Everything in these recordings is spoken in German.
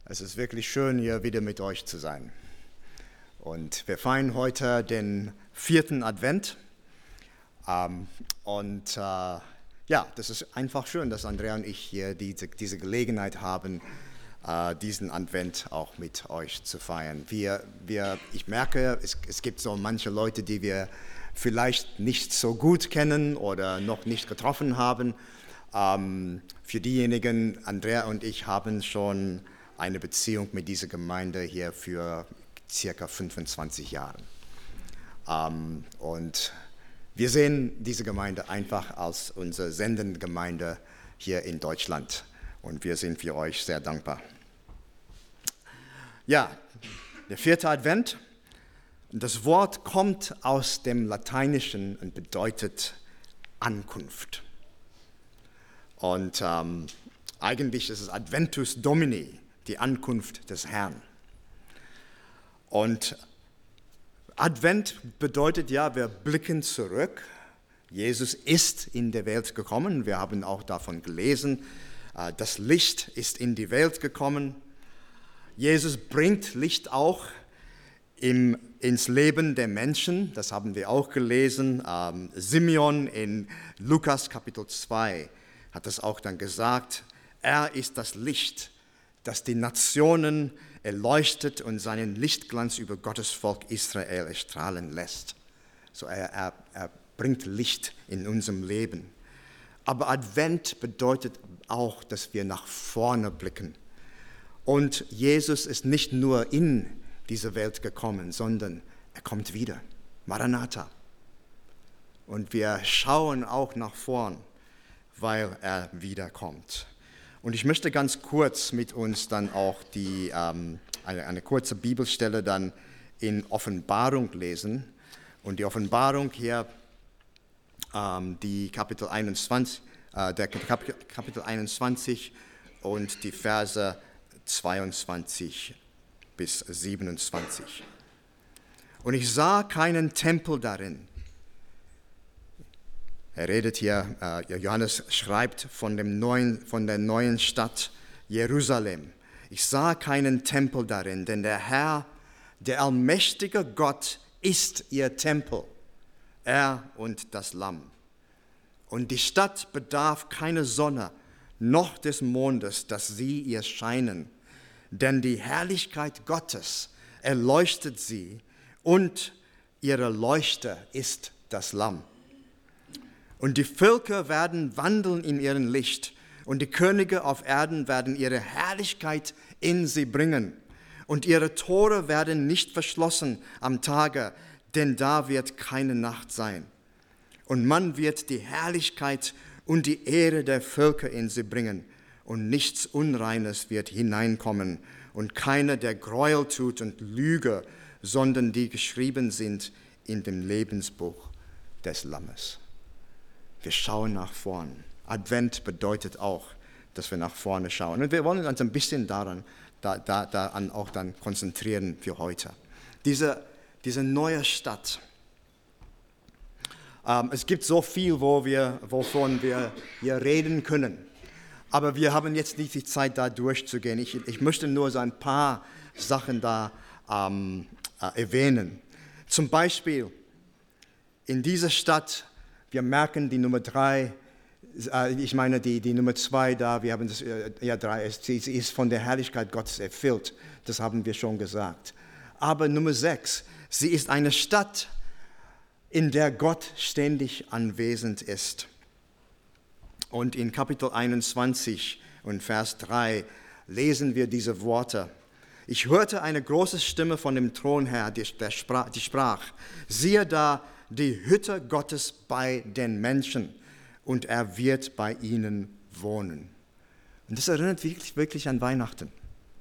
Es ist wirklich schön, hier wieder mit euch zu sein. Und wir feiern heute den 4. Advent. Das ist einfach schön, dass Andrea und ich hier diese Gelegenheit haben, diesen Advent auch mit euch zu feiern. Ich merke, es gibt so manche Leute, die wir vielleicht nicht so gut kennen oder noch nicht getroffen haben. Für diejenigen, Andrea und ich haben schon eine Beziehung mit dieser Gemeinde hier für circa 25 Jahre. Und wir sehen diese Gemeinde einfach als unsere sendende Gemeinde hier in Deutschland. Und wir sind für euch sehr dankbar. Ja, der 4. Advent. Das Wort kommt aus dem Lateinischen und bedeutet Ankunft. Und eigentlich ist es Adventus Domini, die Ankunft des Herrn. Und Advent bedeutet ja, wir blicken zurück. Jesus ist in die Welt gekommen. Wir haben auch davon gelesen. Das Licht ist in die Welt gekommen. Jesus bringt Licht auch ins Leben der Menschen. Das haben wir auch gelesen. Simeon in Lukas Kapitel 2 hat das auch dann gesagt. Er ist das Licht, das die Nationen erleuchtet und seinen Lichtglanz über Gottes Volk Israel erstrahlen lässt. So er bringt Licht in unserem Leben. Aber Advent bedeutet auch, dass wir nach vorne blicken. Und Jesus ist nicht nur in diese Welt gekommen, sondern er kommt wieder. Maranatha. Und wir schauen auch nach vorn, weil er wiederkommt. Und ich möchte ganz kurz mit uns dann auch eine kurze Bibelstelle dann in Offenbarung lesen. Und die Offenbarung hier, die Kapitel 21 und die Verse 22 bis 27. Und ich sah keinen Tempel darin. Er redet hier, Johannes schreibt von der neuen Stadt Jerusalem. Ich sah keinen Tempel darin, denn der Herr, der allmächtige Gott, ist ihr Tempel, er und das Lamm. Und die Stadt bedarf keine Sonne, noch des Mondes, dass sie ihr scheinen, denn die Herrlichkeit Gottes erleuchtet sie und ihre Leuchte ist das Lamm. Und die Völker werden wandeln in ihrem Licht und die Könige auf Erden werden ihre Herrlichkeit in sie bringen. Und ihre Tore werden nicht verschlossen am Tage, denn da wird keine Nacht sein. Und man wird die Herrlichkeit und die Ehre der Völker in sie bringen. Und nichts Unreines wird hineinkommen und keiner, der Gräuel tut und Lüge, sondern die geschrieben sind in dem Lebensbuch des Lammes. Wir schauen nach vorn. Advent bedeutet auch, dass wir nach vorne schauen. Und wir wollen uns ein bisschen daran auch dann konzentrieren für heute. Diese neue Stadt. Es gibt so viel, wovon wir hier reden können. Aber wir haben jetzt nicht die Zeit, da durchzugehen. Ich möchte nur so ein paar Sachen da erwähnen. Zum Beispiel in dieser Stadt, wir merken die Nummer 3, die Nummer 2 da, wir haben das, 3, sie ist von der Herrlichkeit Gottes erfüllt, das haben wir schon gesagt. Aber Nummer 6, sie ist eine Stadt, in der Gott ständig anwesend ist. Und in Kapitel 21 und Vers 3 lesen wir diese Worte. Ich hörte eine große Stimme von dem Thron her, die sprach, siehe da, die Hütte Gottes bei den Menschen und er wird bei ihnen wohnen. Und das erinnert wirklich an Weihnachten.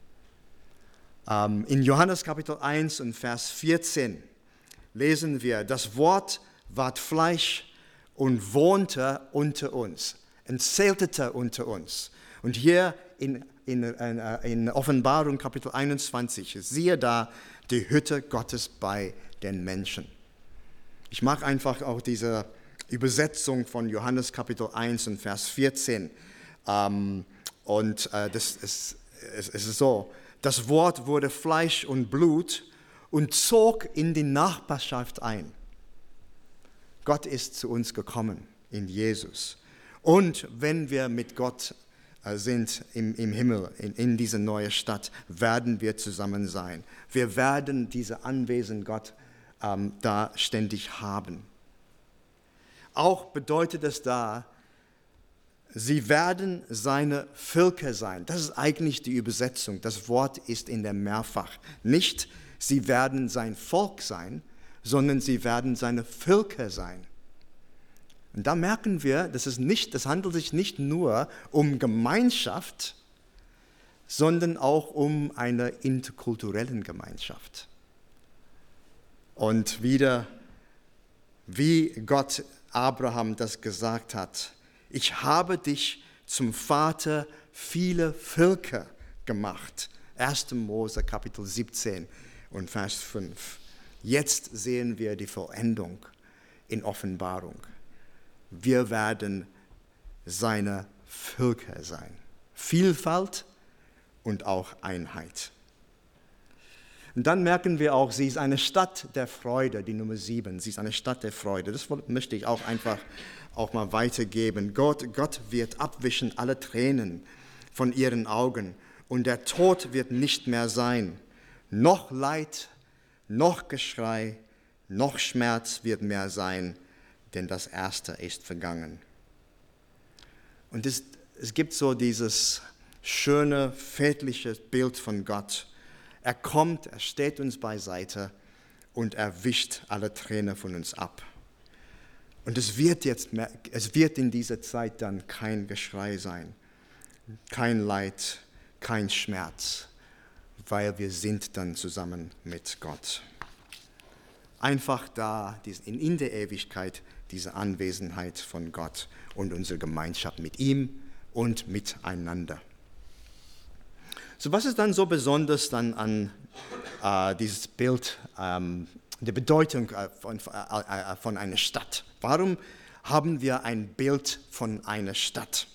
In Johannes Kapitel 1 und Vers 14 lesen wir, das Wort ward Fleisch und wohnte unter uns, und zeltete unter uns. Und hier in Offenbarung Kapitel 21, siehe da, die Hütte Gottes bei den Menschen. Ich mag einfach auch diese Übersetzung von Johannes Kapitel 1 und Vers 14. Es ist so, Das Wort wurde Fleisch und Blut und zog in die Nachbarschaft ein. Gott ist zu uns gekommen in Jesus. Und wenn wir mit Gott sind im Himmel, in dieser neuen Stadt, werden wir zusammen sein. Wir werden diese Anwesen Gott da ständig haben. Auch bedeutet es da, sie werden seine Völker sein. Das ist eigentlich die Übersetzung. Das Wort ist in der Mehrfach. Nicht, sie werden sein Volk sein, sondern sie werden seine Völker sein. Und da merken wir, das handelt sich nicht nur um Gemeinschaft, sondern auch um eine interkulturelle Gemeinschaft. Und wieder, wie Gott Abraham das gesagt hat, ich habe dich zum Vater vieler Völker gemacht. 1. Mose Kapitel 17 und Vers 5. Jetzt sehen wir die Vollendung in Offenbarung. Wir werden seine Völker sein. Vielfalt und auch Einheit. Und dann merken wir auch, sie ist eine Stadt der Freude, die Nummer 7. Sie ist eine Stadt der Freude. Das möchte ich auch einfach mal weitergeben. Gott wird abwischen alle Tränen von ihren Augen und der Tod wird nicht mehr sein. Noch Leid, noch Geschrei, noch Schmerz wird mehr sein, denn das Erste ist vergangen. Und es gibt so dieses schöne, väterliche Bild von Gott. Er kommt, er steht uns beiseite und er wischt alle Tränen von uns ab. Und es wird in dieser Zeit dann kein Geschrei sein, kein Leid, kein Schmerz, weil wir sind dann zusammen mit Gott. Einfach da, in der Ewigkeit, diese Anwesenheit von Gott und unsere Gemeinschaft mit ihm und miteinander. So, was ist dann so besonders dann an dieses Bild, der Bedeutung von einer Stadt? Warum haben wir ein Bild von einer Stadt?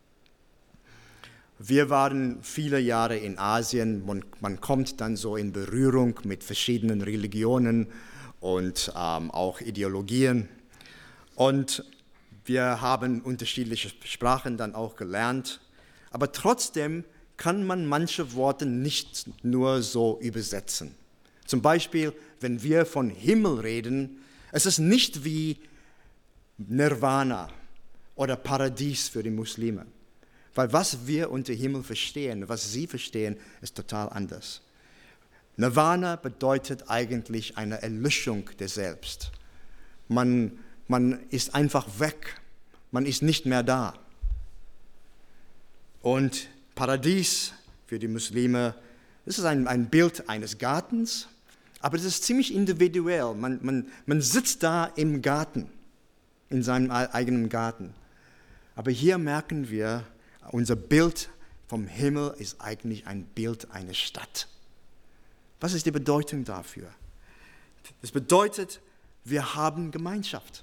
Wir waren viele Jahre in Asien, man kommt dann so in Berührung mit verschiedenen Religionen und auch Ideologien. Und wir haben unterschiedliche Sprachen dann auch gelernt, aber trotzdem kann man manche Worte nicht nur so übersetzen. Zum Beispiel, wenn wir von Himmel reden, es ist nicht wie Nirvana oder Paradies für die Muslime. Weil was wir unter Himmel verstehen, was sie verstehen, ist total anders. Nirvana bedeutet eigentlich eine Erlöschung der Selbst. Man ist einfach weg, man ist nicht mehr da. Und Paradies für die Muslime, das ist ein Bild eines Gartens, aber es ist ziemlich individuell. Man sitzt da im Garten, in seinem eigenen Garten. Aber hier merken wir, unser Bild vom Himmel ist eigentlich ein Bild einer Stadt. Was ist die Bedeutung dafür? Das bedeutet, wir haben Gemeinschaft.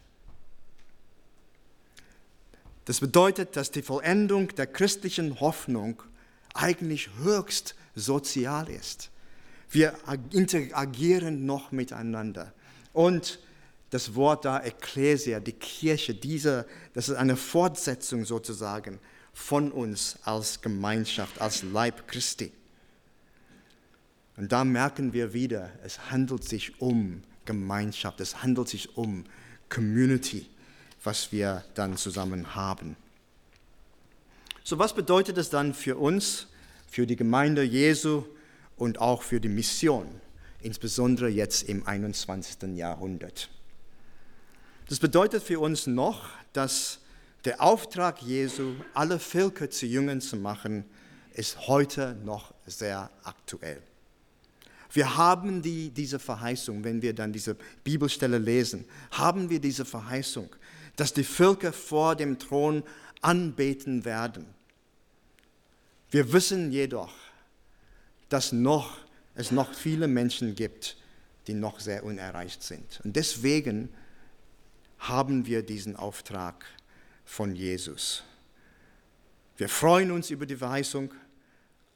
Das bedeutet, dass die Vollendung der christlichen Hoffnung eigentlich höchst sozial ist. Wir interagieren noch miteinander. Und das Wort da, Ekklesia, die Kirche, das ist eine Fortsetzung sozusagen von uns als Gemeinschaft, als Leib Christi. Und da merken wir wieder, es handelt sich um Gemeinschaft, es handelt sich um Community, was wir dann zusammen haben. So, was bedeutet es dann für uns, für die Gemeinde Jesu und auch für die Mission, insbesondere jetzt im 21. Jahrhundert? Das bedeutet für uns noch, dass der Auftrag Jesu, alle Völker zu Jüngern zu machen, ist heute noch sehr aktuell. Wir haben diese Verheißung, wenn wir dann diese Bibelstelle lesen, haben wir diese Verheißung, dass die Völker vor dem Thron anbeten werden. Wir wissen jedoch, dass es noch viele Menschen gibt, die noch sehr unerreicht sind. Und deswegen haben wir diesen Auftrag von Jesus. Wir freuen uns über die Verheißung,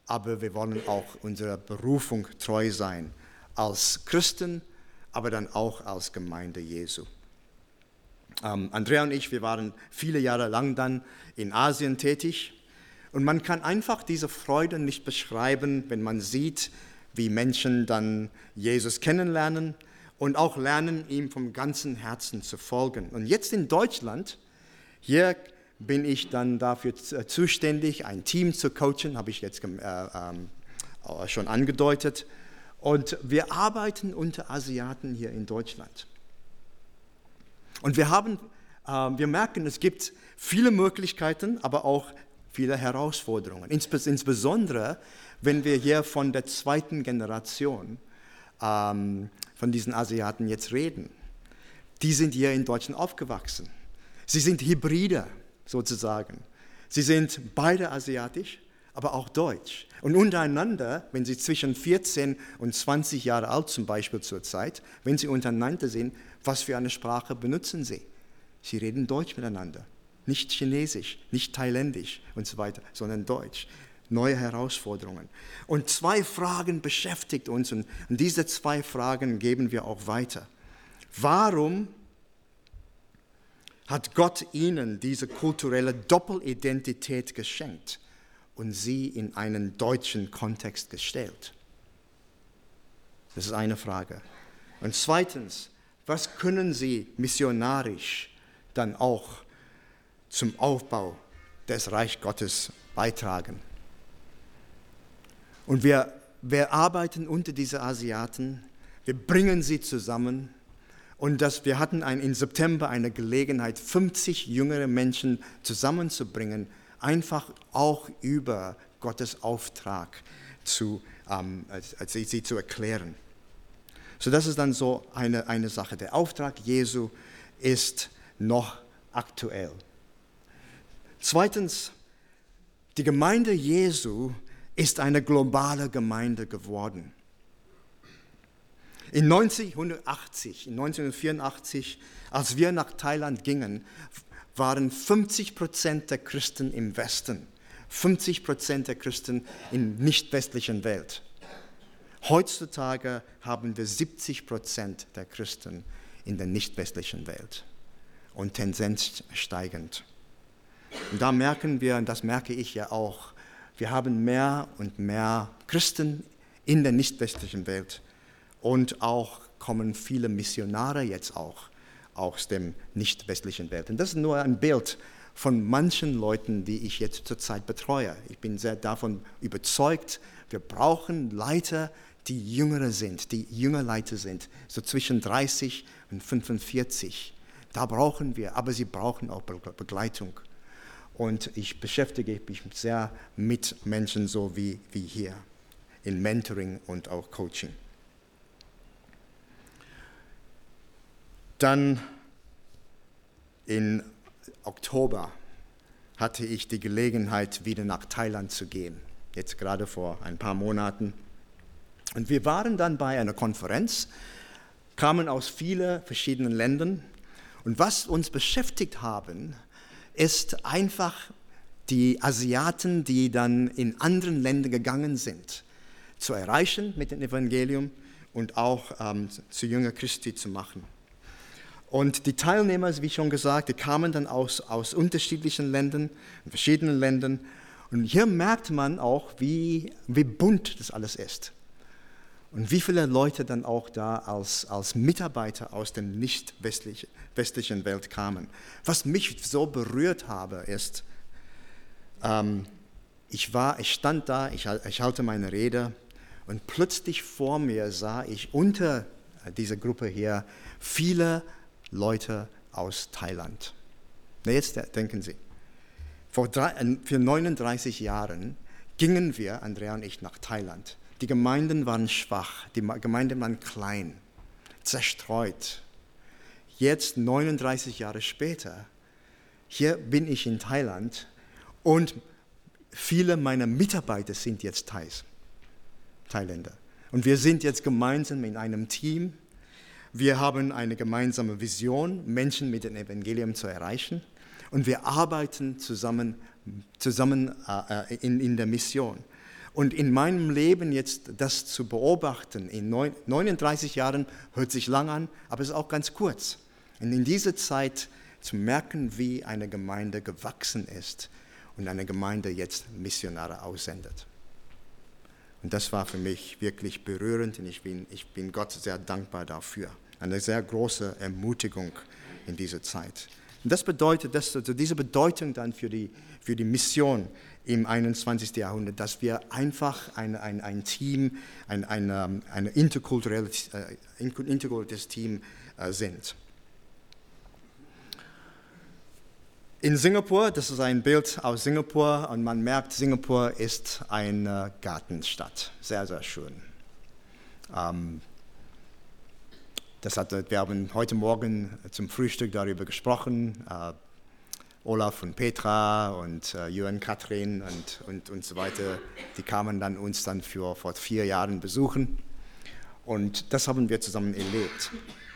aber wir wollen auch unserer Berufung treu sein, als Christen, aber dann auch als Gemeinde Jesu. Andrea und ich, wir waren viele Jahre lang dann in Asien tätig und man kann einfach diese Freude nicht beschreiben, wenn man sieht, wie Menschen dann Jesus kennenlernen und auch lernen, ihm vom ganzen Herzen zu folgen. Und jetzt in Deutschland, hier bin ich dann dafür zuständig, ein Team zu coachen, habe ich jetzt schon angedeutet. Und wir arbeiten unter Asiaten hier in Deutschland. Und wir merken, es gibt viele Möglichkeiten, aber auch viele Herausforderungen. Insbesondere, wenn wir hier von der zweiten Generation von diesen Asiaten jetzt reden. Die sind hier in Deutschland aufgewachsen. Sie sind Hybride sozusagen. Sie sind beide asiatisch, aber auch deutsch. Und untereinander, wenn sie zwischen 14 und 20 Jahre alt zum Beispiel zurzeit, wenn sie untereinander sind, was für eine Sprache benutzen sie? Sie reden Deutsch miteinander, nicht Chinesisch, nicht Thailändisch und so weiter, sondern Deutsch. Neue Herausforderungen. Und 2 Fragen beschäftigt uns und diese 2 Fragen geben wir auch weiter. Warum hat Gott ihnen diese kulturelle Doppelidentität geschenkt und sie in einen deutschen Kontext gestellt? Das ist eine Frage. Und zweitens, was können sie missionarisch dann auch zum Aufbau des Reich Gottes beitragen? Und wir arbeiten unter diese Asiaten, wir bringen sie zusammen und wir hatten im September eine Gelegenheit, 50 jüngere Menschen zusammenzubringen, einfach auch über Gottes Auftrag sie zu erklären. So, das ist dann so eine Sache. Der Auftrag Jesu ist noch aktuell. Zweitens, die Gemeinde Jesu ist eine globale Gemeinde geworden. In 1984, als wir nach Thailand gingen, waren 50% der Christen im Westen, 50% der Christen in der nicht-westlichen Welt. Heutzutage haben wir 70% der Christen in der nicht-westlichen Welt und Tendenz steigend. Und da merken wir, und das merke ich ja auch, wir haben mehr und mehr Christen in der nicht-westlichen Welt und auch kommen viele Missionare jetzt auch aus der nicht-westlichen Welt. Und das ist nur ein Bild von manchen Leuten, die ich jetzt zurzeit betreue. Ich bin sehr davon überzeugt, wir brauchen Leiter, die Jüngere sind, die Jüngerleiter sind, so zwischen 30 und 45. Da brauchen wir, aber sie brauchen auch Begleitung. Und ich beschäftige mich sehr mit Menschen so wie hier, in Mentoring und auch Coaching. Dann im Oktober hatte ich die Gelegenheit, wieder nach Thailand zu gehen, jetzt gerade vor ein paar Monaten. Und wir waren dann bei einer Konferenz, kamen aus vielen verschiedenen Ländern. Und was uns beschäftigt haben, ist einfach die Asiaten, die dann in anderen Ländern gegangen sind, zu erreichen mit dem Evangelium und auch zu Jünger Christi zu machen. Und die Teilnehmer, wie schon gesagt, die kamen dann aus unterschiedlichen Ländern, verschiedenen Ländern. Und hier merkt man auch, wie bunt das alles ist. Und wie viele Leute dann auch da als Mitarbeiter aus der nicht westlichen Welt kamen. Was mich so berührt habe, ist, ich stand da, ich halte meine Rede und plötzlich vor mir sah ich unter dieser Gruppe hier viele Leute aus Thailand. Na, jetzt denken Sie, vor 39 Jahren gingen wir, Andrea und ich, nach Thailand. Die Gemeinden waren schwach, die Gemeinden waren klein, zerstreut. Jetzt, 39 Jahre später, hier bin ich in Thailand und viele meiner Mitarbeiter sind jetzt Thailänder. Und wir sind jetzt gemeinsam in einem Team. Wir haben eine gemeinsame Vision, Menschen mit dem Evangelium zu erreichen. Und wir arbeiten zusammen in der Mission. Und in meinem Leben jetzt das zu beobachten, in 39 Jahren, hört sich lang an, aber es ist auch ganz kurz. Und in dieser Zeit zu merken, wie eine Gemeinde gewachsen ist und eine Gemeinde jetzt Missionare aussendet. Und das war für mich wirklich berührend und ich bin Gott sehr dankbar dafür. Eine sehr große Ermutigung in dieser Zeit. Und das bedeutet, diese Bedeutung dann für die Mission im 21. Jahrhundert, dass wir einfach ein Team, ein interkulturelles Team sind. In Singapur, das ist ein Bild aus Singapur und man merkt, Singapur ist eine Gartenstadt. Sehr, sehr schön. Wir haben heute Morgen zum Frühstück darüber gesprochen. Olaf und Petra und Jürgen, Katrin und so weiter, die kamen dann uns dann vor 4 Jahren besuchen. Und das haben wir zusammen erlebt.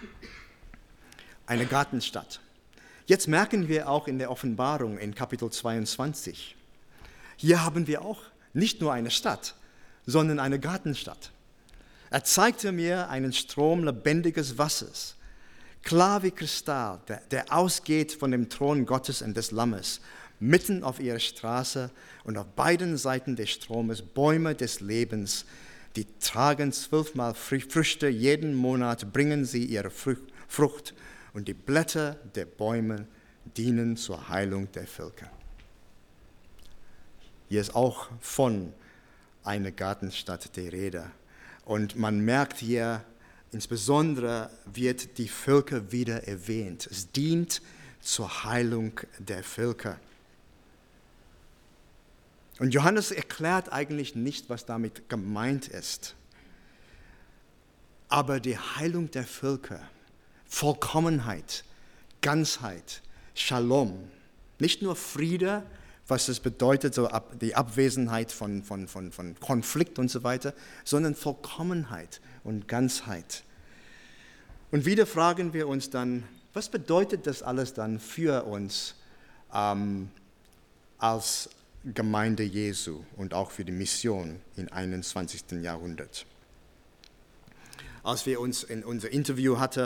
Eine Gartenstadt. Jetzt merken wir auch in der Offenbarung in Kapitel 22, hier haben wir auch nicht nur eine Stadt, sondern eine Gartenstadt. Er zeigte mir einen Strom lebendiges Wassers, klar wie Kristall, der ausgeht von dem Thron Gottes und des Lammes, mitten auf ihrer Straße und auf beiden Seiten des Stromes Bäume des Lebens, die tragen 12-mal Früchte, jeden Monat bringen sie ihre Frucht und die Blätter der Bäume dienen zur Heilung der Völker. Hier ist auch von einer Gartenstadt die Rede. Und man merkt hier, insbesondere wird die Völker wieder erwähnt. Es dient zur Heilung der Völker. Und Johannes erklärt eigentlich nicht, was damit gemeint ist. Aber die Heilung der Völker, Vollkommenheit, Ganzheit, Shalom, nicht nur Friede, was es bedeutet, so die Abwesenheit von Konflikt und so weiter, sondern Vollkommenheit und Ganzheit. Und wieder fragen wir uns dann, was bedeutet das alles dann für uns als Gemeinde Jesu und auch für die Mission im 21. Jahrhundert? Als wir uns in unser Interview hatten,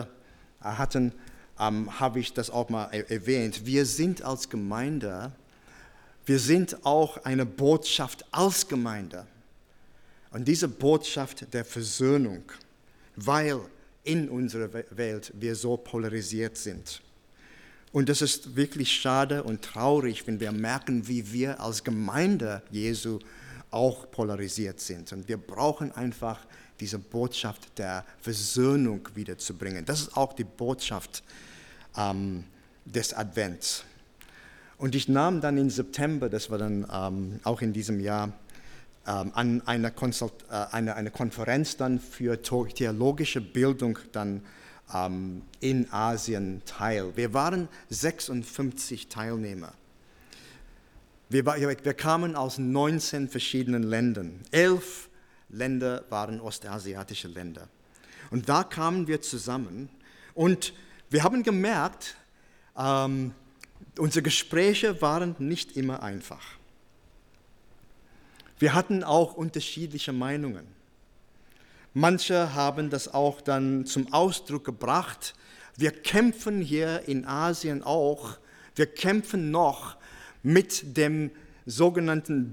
habe ich das auch mal erwähnt. Wir sind als Gemeinde, wir sind auch eine Botschaft als Gemeinde. Und diese Botschaft der Versöhnung, weil in unserer Welt wir so polarisiert sind. Und das ist wirklich schade und traurig, wenn wir merken, wie wir als Gemeinde Jesu auch polarisiert sind. Und wir brauchen einfach diese Botschaft der Versöhnung wiederzubringen. Das ist auch die Botschaft des Advents. Und ich nahm dann im September, das war dann auch in diesem Jahr, an einer Konferenz dann für theologische Bildung dann in Asien teil. Wir waren 56 Teilnehmer. Wir kamen aus 19 verschiedenen Ländern. 11 Länder waren ostasiatische Länder. Und da kamen wir zusammen und wir haben gemerkt, unsere Gespräche waren nicht immer einfach. Wir hatten auch unterschiedliche Meinungen. Manche haben das auch dann zum Ausdruck gebracht. Wir kämpfen hier in Asien auch, wir kämpfen noch mit dem sogenannten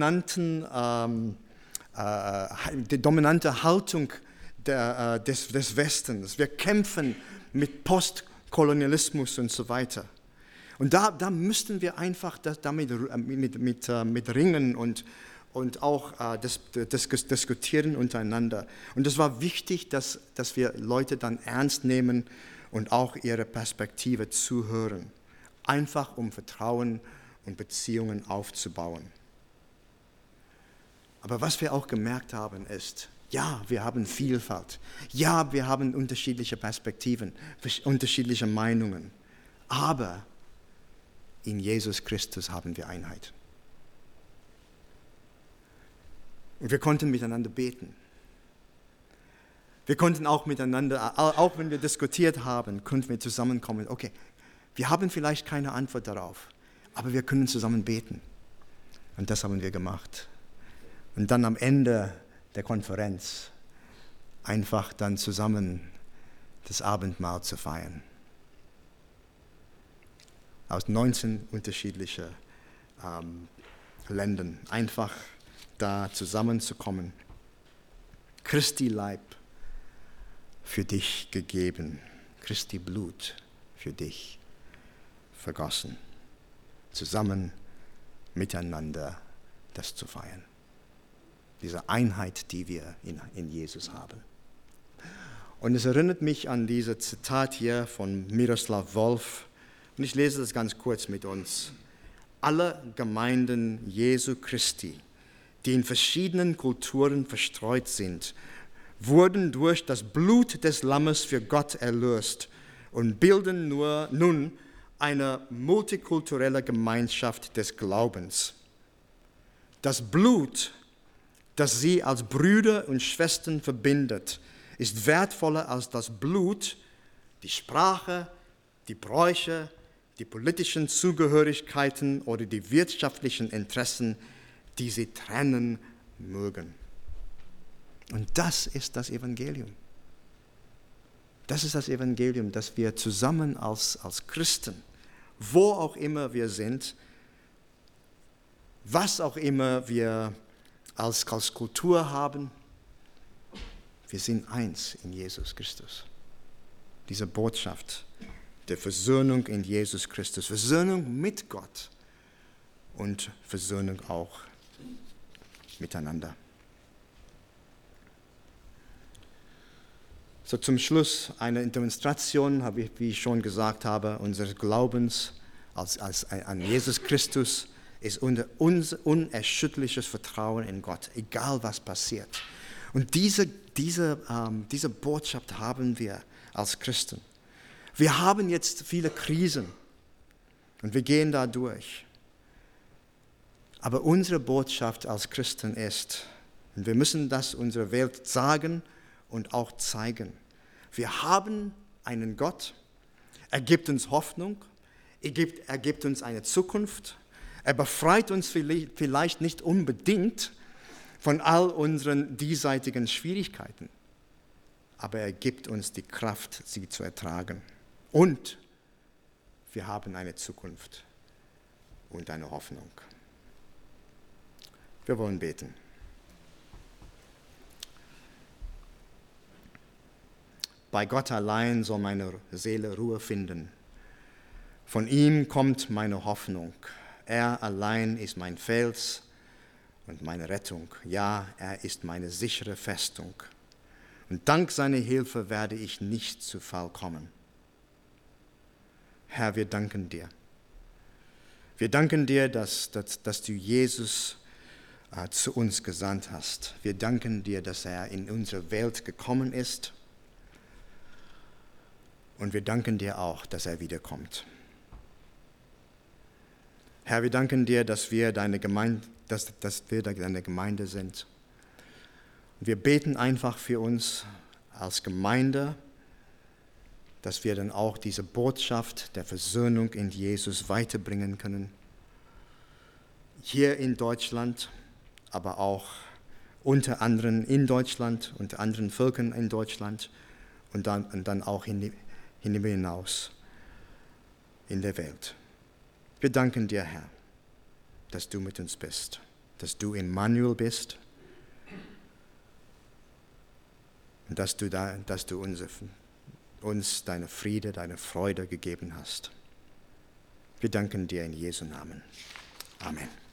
die dominante Haltung des Westens. Wir kämpfen mit Postkolonialismus und so weiter. Und da müssten wir einfach damit ringen und auch diskutieren untereinander. Und es war wichtig, dass wir Leute dann ernst nehmen und auch ihre Perspektive zuhören. Einfach um Vertrauen und Beziehungen aufzubauen. Aber was wir auch gemerkt haben ist, ja, wir haben Vielfalt. Ja, wir haben unterschiedliche Perspektiven, unterschiedliche Meinungen. Aber in Jesus Christus haben wir Einheit. Und wir konnten miteinander beten. Wir konnten auch miteinander, auch wenn wir diskutiert haben, konnten wir zusammenkommen. Okay, wir haben vielleicht keine Antwort darauf, aber wir können zusammen beten. Und das haben wir gemacht. und dann am Ende der Konferenz einfach dann zusammen das Abendmahl zu feiern. Aus 19 unterschiedlichen Ländern einfach da zusammenzukommen. Christi Leib für dich gegeben, Christi Blut für dich vergossen. Zusammen miteinander das zu feiern. Diese Einheit, die wir in Jesus haben. Und es erinnert mich an dieses Zitat hier von Miroslav Volf. Und ich lese das ganz kurz mit uns. Alle Gemeinden Jesu Christi, die in verschiedenen Kulturen verstreut sind, wurden durch das Blut des Lammes für Gott erlöst und bilden nun eine multikulturelle Gemeinschaft des Glaubens. Das Blut, das sie als Brüder und Schwestern verbindet, ist wertvoller als das Blut, die Sprache, die Bräuche, die politischen Zugehörigkeiten oder die wirtschaftlichen Interessen, die sie trennen mögen. Und das ist das Evangelium. Das ist das Evangelium, dass wir zusammen als Christen, wo auch immer wir sind, was auch immer wir als Kultur haben, wir sind eins in Jesus Christus. Diese Botschaft der Versöhnung in Jesus Christus, Versöhnung mit Gott und Versöhnung auch miteinander. So zum Schluss eine Demonstration, wie ich schon gesagt habe, unseres Glaubens an Jesus Christus ist unser unerschütterliches Vertrauen in Gott, egal was passiert. Und diese Botschaft haben wir als Christen. Wir haben jetzt viele Krisen und wir gehen da durch. Aber unsere Botschaft als Christen ist, und wir müssen das unserer Welt sagen und auch zeigen, wir haben einen Gott, er gibt uns Hoffnung, er gibt uns eine Zukunft, er befreit uns vielleicht nicht unbedingt von all unseren diesseitigen Schwierigkeiten, aber er gibt uns die Kraft, sie zu ertragen. Und wir haben eine Zukunft und eine Hoffnung. Wir wollen beten. Bei Gott allein soll meine Seele Ruhe finden. Von ihm kommt meine Hoffnung. Er allein ist mein Fels und meine Rettung. Ja, er ist meine sichere Festung. Und dank seiner Hilfe werde ich nicht zu Fall kommen. Herr, wir danken dir. Wir danken dir, dass du Jesus zu uns gesandt hast. Wir danken dir, dass er in unsere Welt gekommen ist. Und wir danken dir auch, dass er wiederkommt. Herr, wir danken dir, dass wir deine Gemeinde sind. Und wir beten einfach für uns als Gemeinde, dass wir dann auch diese Botschaft der Versöhnung in Jesus weiterbringen können. Hier in Deutschland, aber auch unter anderem in Deutschland, unter anderen Völkern in Deutschland und dann auch hinaus in der Welt. Wir danken dir, Herr, dass du mit uns bist, dass du Emmanuel bist und dass du uns deine Friede, deine Freude gegeben hast. Wir danken dir in Jesu Namen. Amen.